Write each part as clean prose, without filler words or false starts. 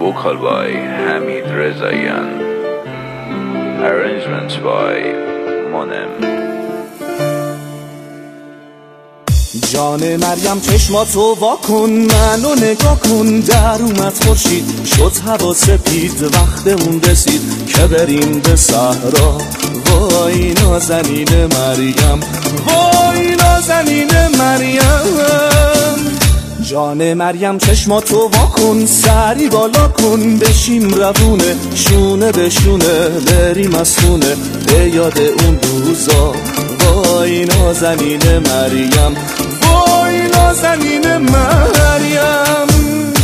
vocal by Hamid Rezaian, arrangements by Monem. جان مریم چشماتو واکن، منو نگاه کن، در اومد خورشید شد هوا سپید، وقتمون رسید که بریم به صحرا. وای نازنین مریم، وای نازنین مریم. جان مریم چشماتو واکن، سری بالا کن، بشیم روونه، شونه به شونه بریم از خونه به یاد اون روزا. وای نازنین مریم، وای نازنین مریم.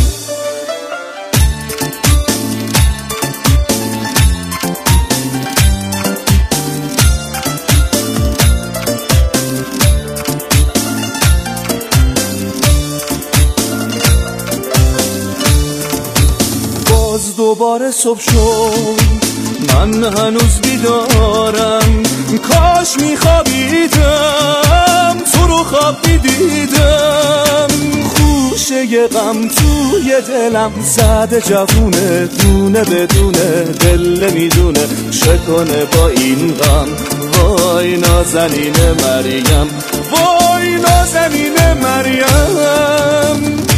باز دوباره صبح شد، من هنوز بیدارم، کاش میخوابیدم، تو رو خواب میدیدم. خوشه غم توی دلم زده جوونه، دونه بدونه دل نمیدونه چه کنه با این غم. وای نازنین مریم، وای نازنین مریم.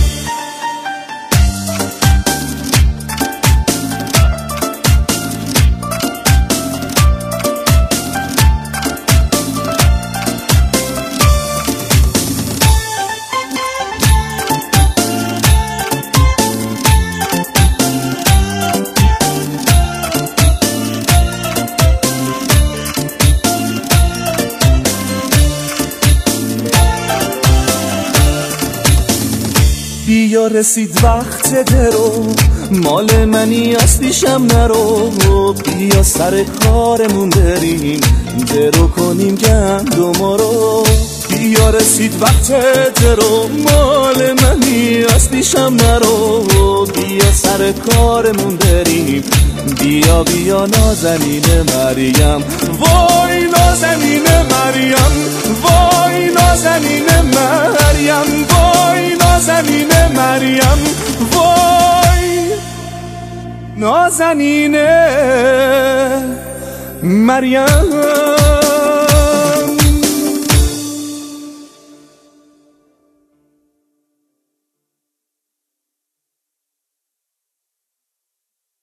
بیا رسید وقت درو، مال منی اصلیشم نرو. بیا سر کارمون بریم، درو کنیم گندما رو. بیا رسید وقت درو، مال منی اصلیشم نرو. بیا سر کارمون بریم، بیا بیا نازنین مریم. وای نازنین مریم، وای نازنین مریم، وای نازنین مریم، وای نازنین مریم.